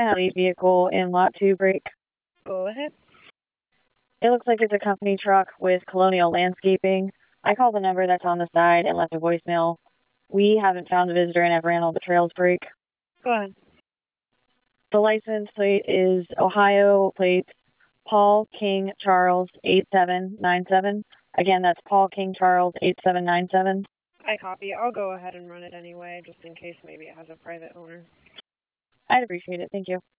have a vehicle in lot 2 break. Go ahead. It looks like it's a company truck with Colonial Landscaping. I called the number that's on the side and left a voicemail. We haven't found the visitor and have ran all the trails break. Go ahead. The license plate is Ohio plate Paul King Charles 8797. Again, that's Paul King Charles 8797. I copy. I'll go ahead and run it anyway, just in case maybe it has a private owner. I'd appreciate it. Thank you.